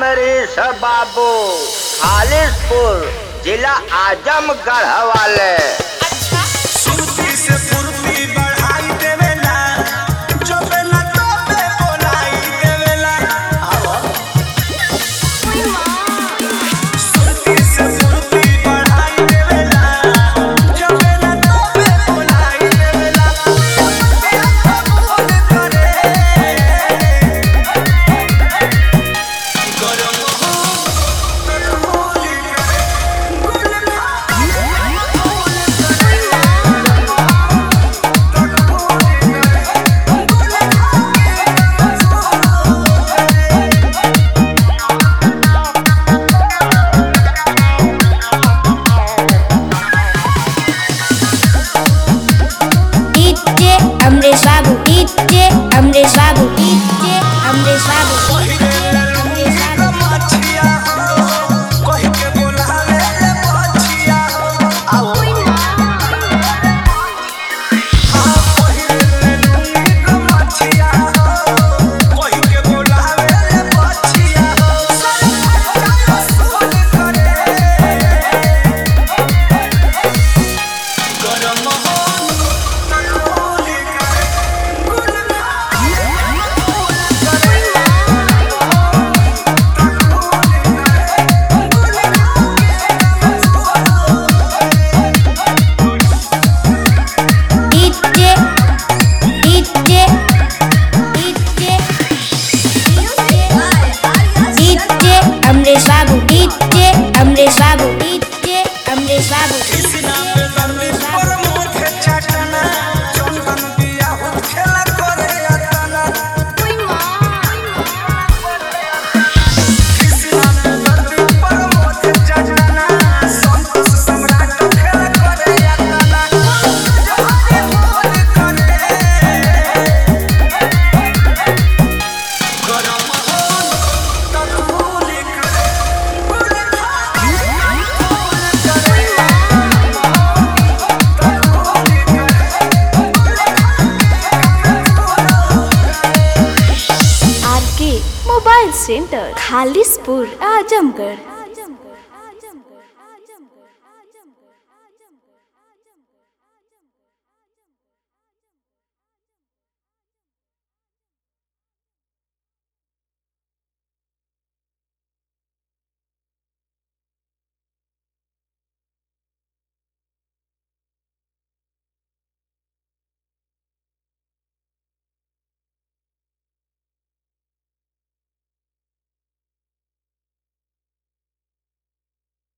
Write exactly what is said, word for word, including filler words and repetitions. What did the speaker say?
नरेश बाबू, खालिशपुर जिला आजमगढ़ वाले। सुरती से फुर्ती बढ़ाई देवेला, जो बेला तो बे बोलाई देवेला। सुरती से फुर्ती बढ़ाई देवेला, जो बेला तो बे बोलाई देवेला। बोल करे गरम हो तो बोली करे गुल डीजे अमरीश बाबू, डीजे अमरीश बाबू, डीजे अमरीश बाबू, अमरीश बाबू। मछिया कहि के बोलावे ले मछिया आओ हां पहिले लुंगी को मछिया कहि के बोलावे ले मछिया सब सुन करे गरम हो तकोली करे गुल DJ DJ DJ DJ Amrish बाबू, डीजे अमरीश बाबू, डीजे अमरीश बाबू। कृष्णा पे दर्दी पर मोखे चाटना चंदन दिया हो खेला करे अतना कृष्णा पे दर्दी पर मोखे चाटना संतोष सम्राट खेला करे अतना जहाने बोल करे गरम हो तकोली करे गुल आर के मोबाइल सेंटर, खालिशपुर, आजमगढ़।